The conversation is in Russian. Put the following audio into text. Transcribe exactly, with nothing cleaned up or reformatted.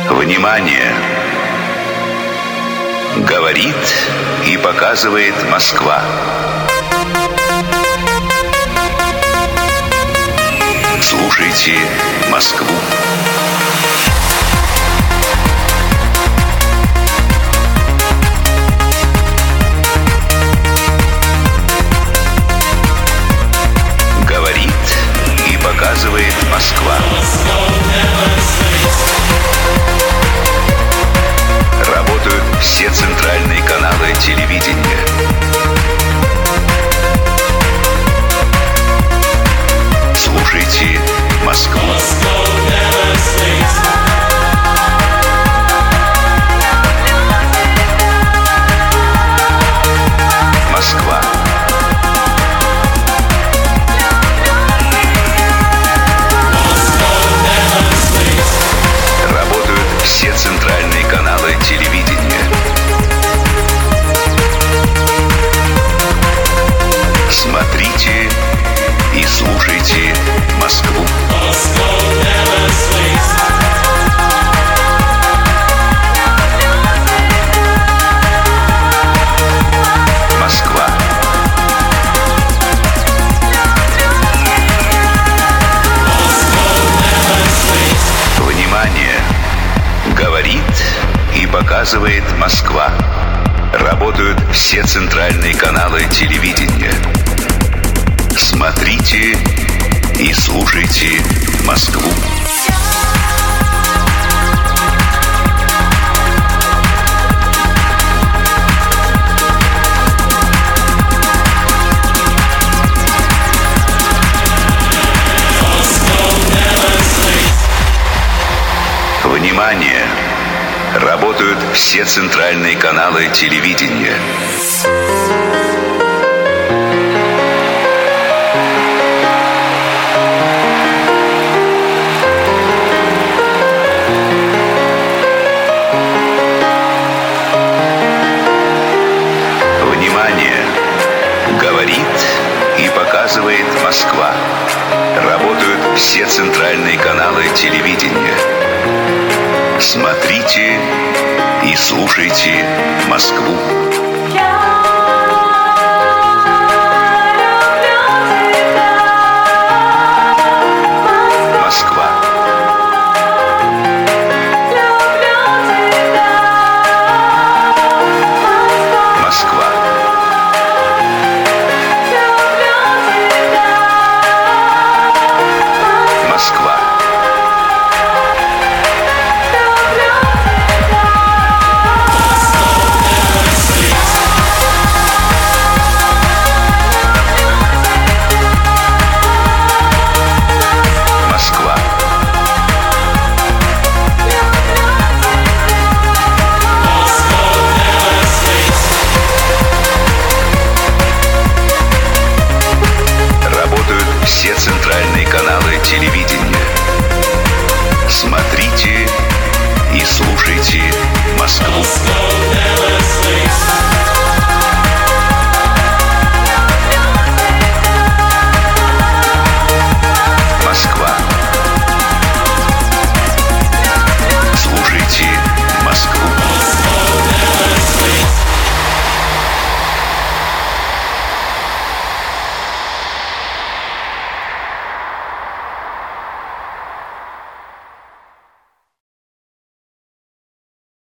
Внимание! Говорит и показывает Москва. Слушайте Москву. Говорит и показывает Москва. Работают все центральные каналы телевидения. Слушайте Москву. Москва. Работают все центральные каналы телевидения. Смотрите и слушайте Москву. Москва. Внимание! Говорит и показывает Москва. Работают все центральные каналы телевидения. Смотрите и слушайте Москву. Внимание! Работают все центральные каналы телевидения. Внимание! Говорит и показывает Москва. Работают все центральные каналы телевидения. Смотрите и слушайте Москву.